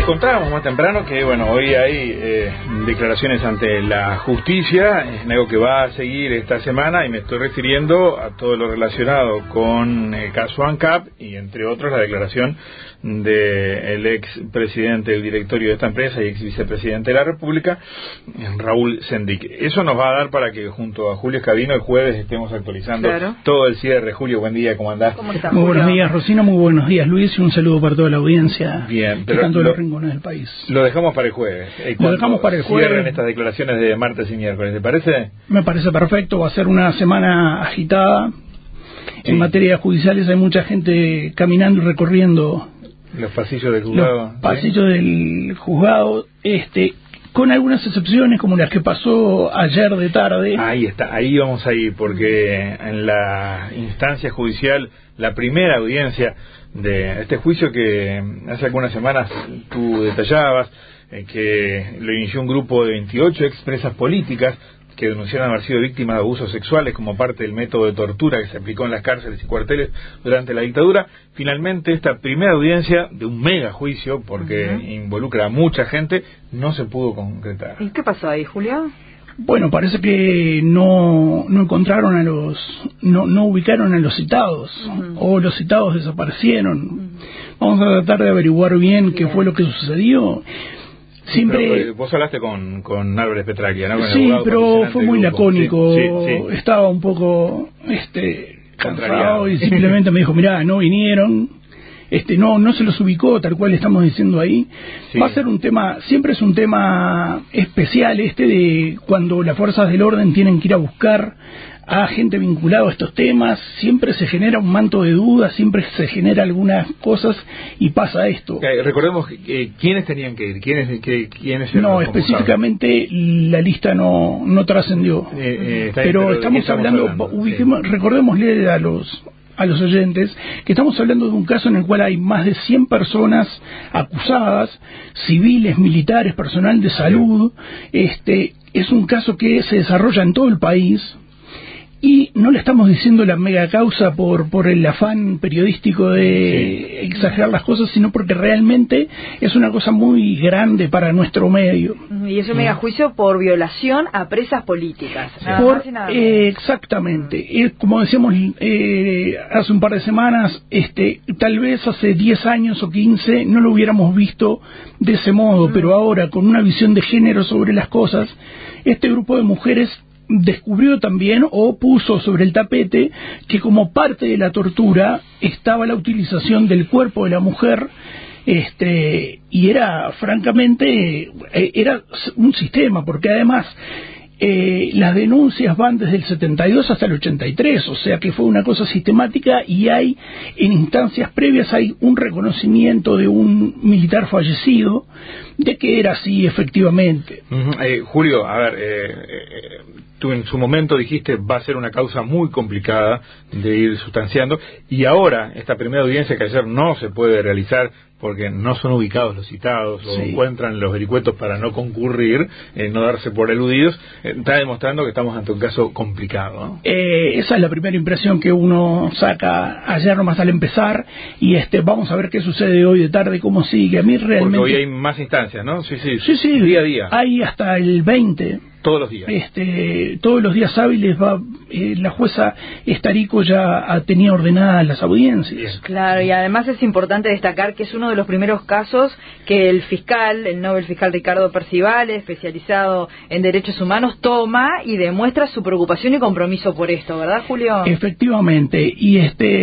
contábamos más temprano que bueno, hoy hay declaraciones ante la justicia, es algo que va a seguir esta semana, y me estoy refiriendo a todo lo relacionado con el caso ANCAP y entre otros la declaración del ex presidente del directorio de esta empresa y ex vicepresidente de la República, Raúl Sendic. Eso nos va a dar para que junto a Julio Escabino el jueves estemos actualizando todo el cierre. Julio, buen día, ¿cómo andás? ¿Cómo estás, muy buenos días, Rocino, muy buenos días, Luis, y un saludo para toda la audiencia. Bien, pero de todos los rincones del país. Lo dejamos para el jueves. Lo dejamos para el jueves. Cierran estas declaraciones de martes y miércoles, ¿te parece? Me parece perfecto, va a ser una semana agitada. Sí. En materia judiciales hay mucha gente caminando y recorriendo los pasillos del juzgado. Los pasillos del juzgado, con algunas excepciones como las que pasó ayer de tarde. Ahí está, ahí vamos a ir, porque en la instancia judicial, la primera audiencia de este juicio que hace algunas semanas tú detallabas, que lo inició un grupo de 28 expresas políticas que denunciaron haber sido víctimas de abusos sexuales como parte del método de tortura que se aplicó en las cárceles y cuarteles durante la dictadura. Finalmente, esta primera audiencia de un mega juicio, porque involucra a mucha gente, no se pudo concretar. ¿Y qué pasó ahí, Julio? Bueno, parece que no encontraron a no ubicaron a los citados, o los citados desaparecieron. Vamos a tratar de averiguar bien qué fue lo que sucedió. Siempre. Pero, vos hablaste con Álvarez Petraglia, ¿no? Con sí, pero fue muy lacónico. Sí. Estaba un poco cansado y simplemente me dijo, mirá, no vinieron, no se los ubicó tal cual estamos diciendo ahí. Sí. Va a ser un tema, siempre es un tema especial de cuando las fuerzas del orden tienen que ir a buscar a gente vinculada a estos temas, siempre se genera un manto de dudas, siempre se genera algunas cosas y pasa esto. Recordemos quiénes tenían que ir, quiénes eran. No, específicamente la lista no trascendió, pero estamos hablando recordémosle a los oyentes que estamos hablando de un caso en el cual hay más de 100 personas acusadas, civiles, militares, personal de salud. Es un caso que se desarrolla en todo el país. Y no le estamos diciendo la mega causa por el afán periodístico de exagerar las cosas, sino porque realmente es una cosa muy grande para nuestro medio. Y es un mega juicio por violación a presas políticas. Exactamente. Como decíamos hace un par de semanas, tal vez hace 10 años o 15 no lo hubiéramos visto de ese modo, pero ahora con una visión de género sobre las cosas, este grupo de mujeres descubrió también o puso sobre el tapete que como parte de la tortura estaba la utilización del cuerpo de la mujer, y era francamente era un sistema, porque además las denuncias van desde el 72 hasta el 83, o sea que fue una cosa sistemática, y hay en instancias previas hay un reconocimiento de un militar fallecido de que era así efectivamente. Julio, a ver, tú en su momento dijiste va a ser una causa muy complicada de ir sustanciando, y ahora esta primera audiencia que ayer no se puede realizar porque no son ubicados los citados o encuentran los vericuetos para no concurrir, no darse por eludidos, está demostrando que estamos ante un caso complicado, ¿no? Esa es la primera impresión que uno saca ayer nomás al empezar, y vamos a ver qué sucede hoy de tarde, cómo sigue. A mí realmente... Porque hoy hay más instancias, ¿no? Sí, día a día. Hay hasta el 20. Todos los días. Todos los días hábiles la jueza Estarico ya tenía ordenadas las audiencias. Claro, y además es importante destacar que es uno de los primeros casos que el Nobel fiscal Ricardo Percival, especializado en derechos humanos, toma y demuestra su preocupación y compromiso por esto, ¿verdad, Julio? Efectivamente, y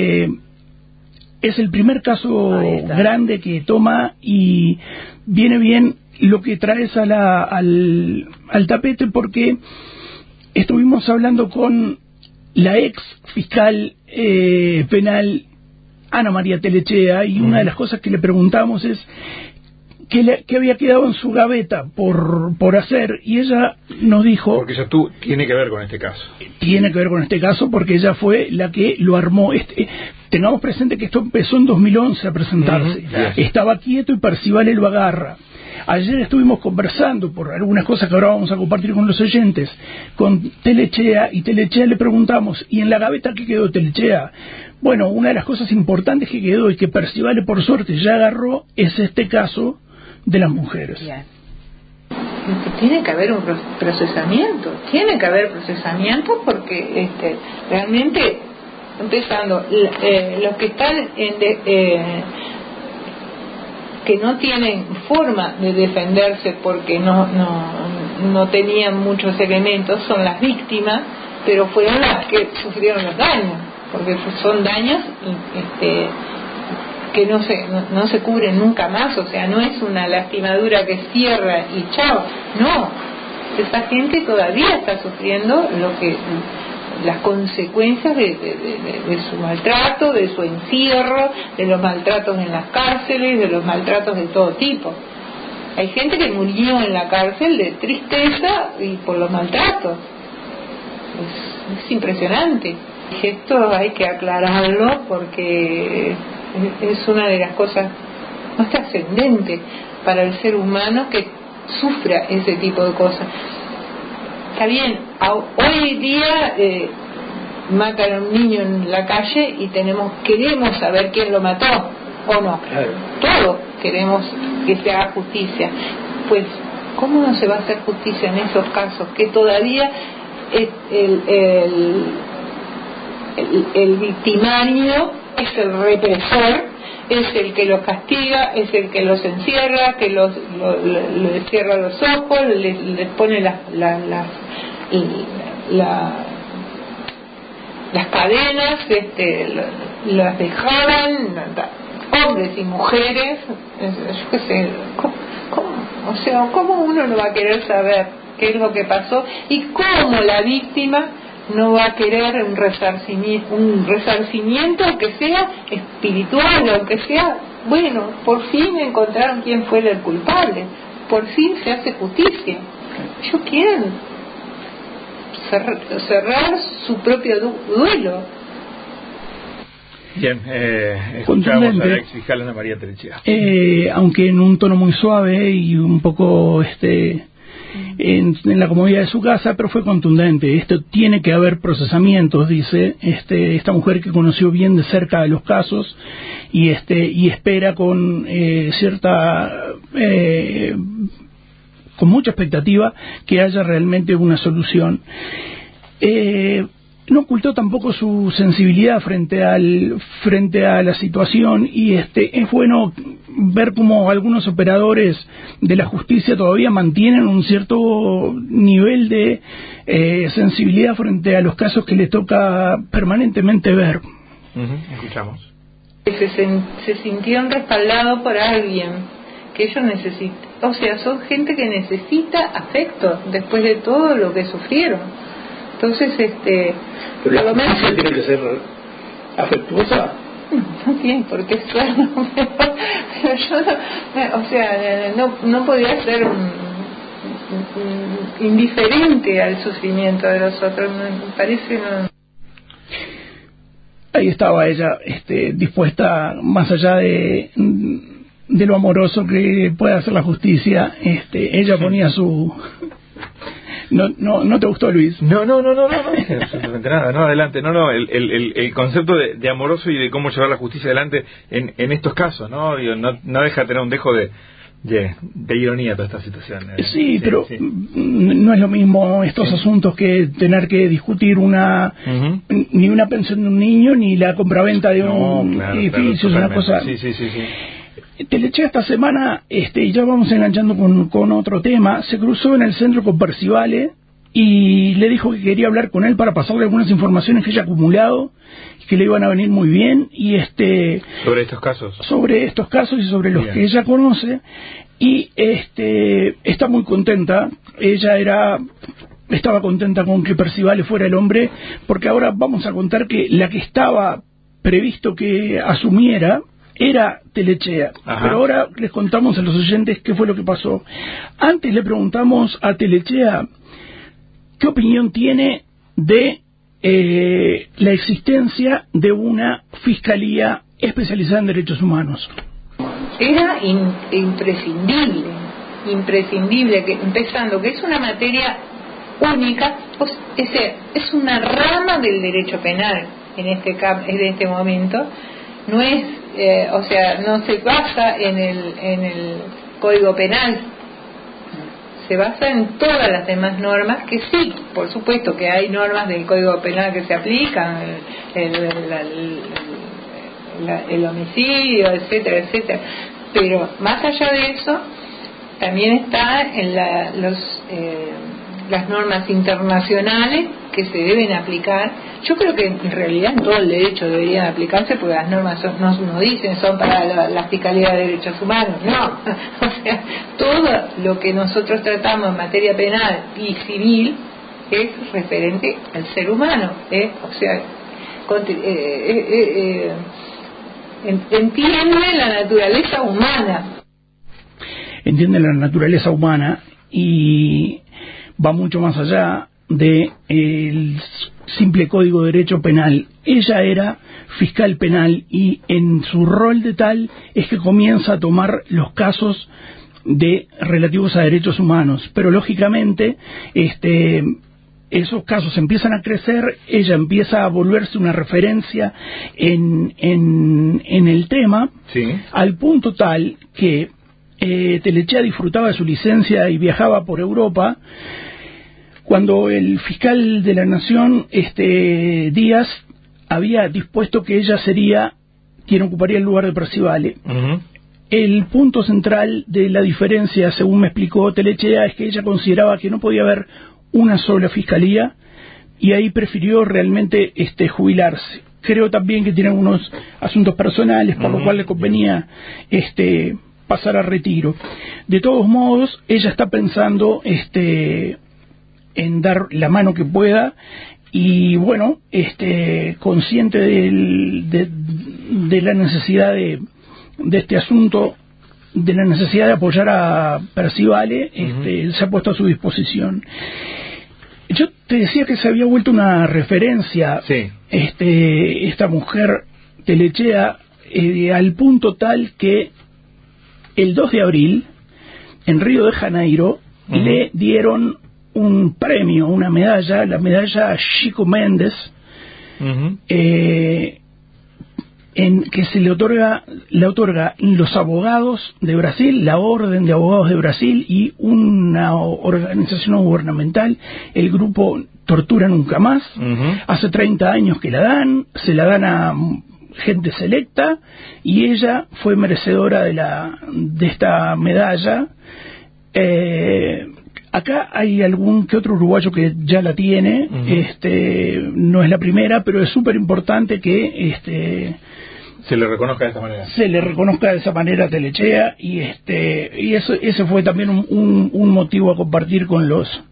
es el primer caso grande que toma, y viene bien lo que traes al tapete, porque estuvimos hablando con la ex fiscal penal Ana María Telechea, y una de las cosas que le preguntamos es que había quedado en su gaveta por hacer, y ella nos dijo... Porque ella tiene que ver con este caso. Tiene que ver con este caso porque ella fue la que lo armó. Tengamos presente que esto empezó en 2011 a presentarse. Estaba quieto y Percival lo agarra. Ayer estuvimos conversando por algunas cosas que ahora vamos a compartir con los oyentes con Telechea, y Telechea le preguntamos, ¿y en la gaveta qué quedó, Telechea? Bueno, una de las cosas importantes que quedó y que Percival por suerte ya agarró es este caso de las mujeres. Bien. Tiene que haber un procesamiento, porque realmente, empezando, los que están que no tienen forma de defenderse porque no tenían muchos elementos, son las víctimas, pero fueron las que sufrieron los daños, porque son daños que no se cubren nunca más. O sea, no es una lastimadura que cierra y chao, no, esa gente todavía está sufriendo las consecuencias de su maltrato, de su encierro, de los maltratos en las cárceles, de los maltratos de todo tipo. Hay gente que murió en la cárcel de tristeza y por los maltratos. Es impresionante. Esto hay que aclararlo porque es una de las cosas más trascendentes para el ser humano, que sufra ese tipo de cosas. Está bien, hoy día matan a un niño en la calle y queremos saber quién lo mató o no. Claro. Todos queremos que se haga justicia. Pues, ¿cómo no se va a hacer justicia en esos casos? Que todavía el victimario es el represor, es el que los castiga, es el que los encierra, que les cierra los ojos, les pone las cadenas, las dejaban, hombres y mujeres. Yo qué sé, ¿cómo uno no va a querer saber qué es lo que pasó y cómo la víctima no va a querer un resarcimiento, aunque sea espiritual, aunque sea, bueno, por fin encontraron quién fue el culpable, por fin se hace justicia? Ellos quieren cerrar su propio duelo. Bien, escuchamos a la ex fiscal Ana María Telechea. Aunque en un tono muy suave y un poco en la comodidad de su casa, pero fue contundente. Esto tiene que haber procesamientos, dice esta mujer que conoció bien de cerca de los casos y espera con con mucha expectativa que haya realmente una solución. No ocultó tampoco su sensibilidad frente a la situación, y es bueno ver cómo algunos operadores de la justicia todavía mantienen un cierto nivel de sensibilidad frente a los casos que les toca permanentemente ver. Escuchamos. Se sintieron respaldados por alguien que ellos necesitan. O sea, son gente que necesita afecto después de todo lo que sufrieron. Entonces, pero la justicia tiene que ser afectuosa. No tiene por qué serlo, pero yo no podía ser indiferente al sufrimiento de los otros. Me parece Ahí estaba ella, dispuesta, más allá de lo amoroso que puede hacer la justicia, ella ponía su... No te gustó, Luis. No, absolutamente nada. No, adelante. No, el concepto de amoroso y de cómo llevar la justicia adelante en estos casos, ¿no? Digo, no deja de tener un dejo de ironía toda esta situación. Sí, pero no es lo mismo estos asuntos que tener que discutir ni una pensión de un niño ni la compraventa de un edificio, es una cosa. Sí. Telechea esta semana, y ya vamos enganchando con otro tema, se cruzó en el centro con Percivale y le dijo que quería hablar con él para pasarle algunas informaciones que ella ha acumulado, que le iban a venir muy bien, y sobre estos casos y sobre los que ella conoce, y está muy contenta. Ella estaba contenta con que Percivale fuera el hombre, porque ahora vamos a contar que la que estaba previsto que asumiera era Telechea. Ajá. Pero ahora les contamos a los oyentes qué fue lo que pasó. Antes le preguntamos a Telechea qué opinión tiene de la existencia de una fiscalía especializada en derechos humanos. Era imprescindible, que empezando que es una materia única, pues, es una rama del derecho penal en este momento. No es, no se basa en Código Penal. Se basa en todas las demás normas, que sí, por supuesto que hay normas del Código Penal que se aplican, el homicidio, etcétera, etcétera. Pero más allá de eso, también está en las normas internacionales que se deben aplicar. Yo creo que en realidad en todo el derecho deberían aplicarse, porque las normas no dicen son para la Fiscalía de Derechos Humanos, no. O sea, todo lo que nosotros tratamos en materia penal y civil es referente al ser humano, o sea, entiende la naturaleza humana. Entiende la naturaleza humana y va mucho más allá de el simple Código de Derecho Penal. Ella era fiscal penal y en su rol de tal es que comienza a tomar los casos relativos a derechos humanos, pero lógicamente esos casos empiezan a crecer, ella empieza a volverse una referencia en el tema, sí, al punto tal que Telechea disfrutaba de su licencia y viajaba por Europa cuando el fiscal de la Nación, Díaz, había dispuesto que ella sería quien ocuparía el lugar de Percivale. Uh-huh. El punto central de la diferencia, según me explicó Telechea, es que ella consideraba que no podía haber una sola fiscalía y ahí prefirió realmente jubilarse. Creo también que tiene unos asuntos personales por lo cual le convenía pasar a retiro. De todos modos, ella está pensando en dar la mano que pueda y bueno, consciente de la necesidad de este asunto, de la necesidad de apoyar a Percivale, se ha puesto a su disposición. Yo te decía que se había vuelto una referencia, sí, esta mujer Telechea, al punto tal que el 2 de abril en Río de Janeiro le dieron un premio, una medalla, la medalla Chico Mendes, que se le otorga los abogados de Brasil, la Orden de Abogados de Brasil y una organización gubernamental, el grupo Tortura Nunca Más. Hace 30 años que se la dan a gente selecta y ella fue merecedora de esta medalla. Acá hay algún que otro uruguayo que ya la tiene, no es la primera, pero es súper importante que se le reconozca de esa manera. Se le reconozca de esa manera a Telechea y eso, ese fue también un motivo a compartir con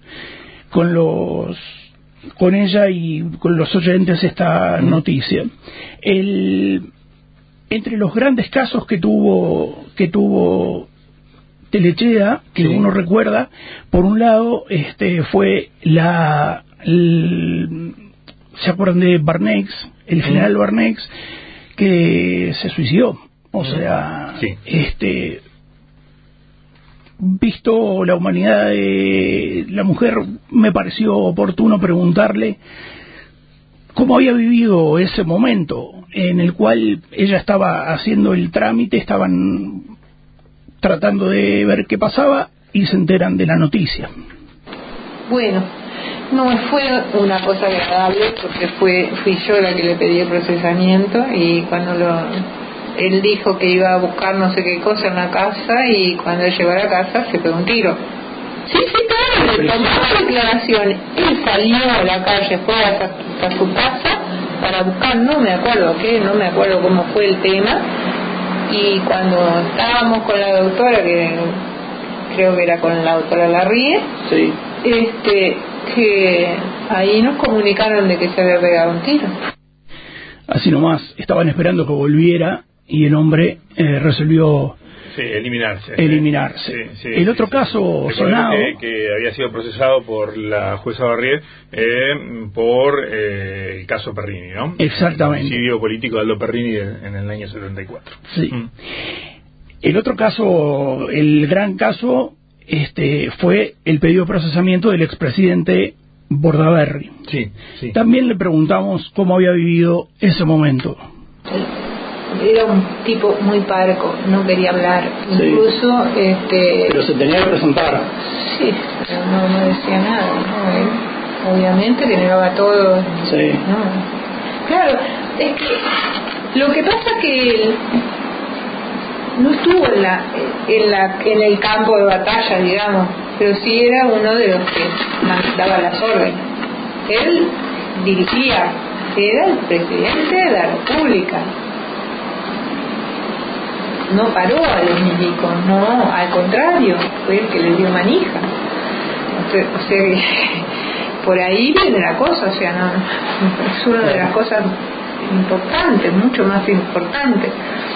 ella y con los oyentes esta noticia. Entre los grandes casos que tuvo Telechea, que sí, uno recuerda, por un lado fue ¿se acuerdan de Barnex? El general Barnex, que se suicidó. O sea, sí, visto la humanidad de la mujer, me pareció oportuno preguntarle cómo había vivido ese momento en el cual ella estaba haciendo el trámite, estaban tratando de ver qué pasaba y se enteran de la noticia. Bueno, no fue una cosa agradable porque fui yo la que le pedí el procesamiento y cuando él dijo que iba a buscar no sé qué cosa en la casa y cuando él llegó a la casa se pegó un tiro. Sí, claro, le tomó declaración. Él salió a la calle, fue a su casa para buscar, no me acuerdo cómo fue el tema. Y cuando estábamos con la doctora, que creo que era con la doctora Larrie, sí, que ahí nos comunicaron de que se había pegado un tiro. Así nomás, estaban esperando que volviera y el hombre resolvió eliminarse. Sí, el otro caso sonado que había sido procesado por la jueza Barrier por el caso Perrini, ¿no? Exactamente. El homicidio político de Aldo Perrini en el año 74. Sí. El otro caso, el gran caso, fue el pedido de procesamiento del expresidente Bordaberry. Sí, sí. También le preguntamos cómo había vivido ese momento. era un tipo muy parco, no quería hablar, sí. Incluso pero se tenía que presentar. Sí, pero no decía nada, ¿no? Él, obviamente que negaba todo. Sí. No. Claro, es que lo que pasa es que él no estuvo en el campo de batalla, digamos, pero sí era uno de los que daba las órdenes. Él dirigía, era el presidente de la República. No paró a los milicos, no, al contrario, fue el que les dio manija. O sea, por ahí viene la cosa, o sea, no, es una de las cosas importantes, mucho más importantes.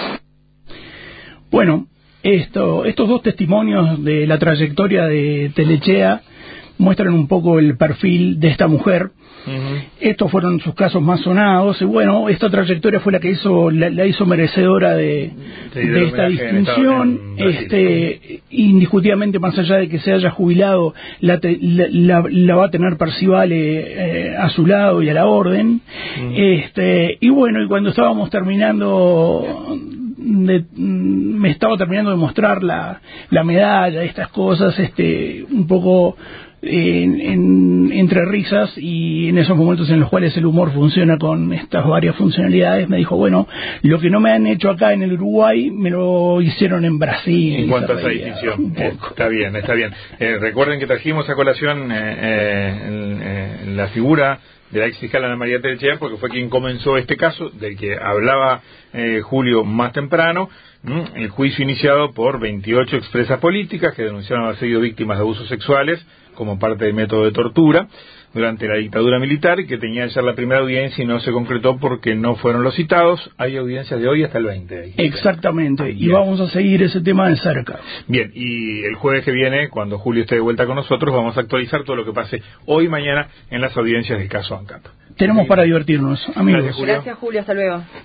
Bueno, estos dos testimonios de la trayectoria de Telechea muestran un poco el perfil de esta mujer. Estos fueron sus casos más sonados y bueno, esta trayectoria fue la que la hizo merecedora de esta distinción. Indiscutiblemente, más allá de que se haya jubilado, la va a tener Percivale a su lado y a la orden. Y bueno, y cuando estábamos terminando me estaba terminando de mostrar la medalla, estas cosas, un poco entre risas, y en esos momentos en los cuales el humor funciona con estas varias funcionalidades, me dijo, bueno, lo que no me han hecho acá en el Uruguay me lo hicieron en Brasil. En cuanto a esa distinción, está bien. Recuerden que trajimos a colación la figura de la ex fiscal Ana María Telechea, porque fue quien comenzó este caso del que hablaba Julio más temprano, el juicio iniciado por 28 expresas políticas que denunciaron haber sido víctimas de abusos sexuales como parte del método de tortura durante la dictadura militar, y que tenía ya la primera audiencia y no se concretó porque no fueron los citados. Hay audiencias de hoy hasta el 20. Exactamente, y vamos a seguir ese tema de cerca. Bien, y el jueves que viene, cuando Julio esté de vuelta con nosotros, vamos a actualizar todo lo que pase hoy y mañana en las audiencias del caso ANCAP. Tenemos para divertirnos, amigos. Gracias, Julio, hasta luego.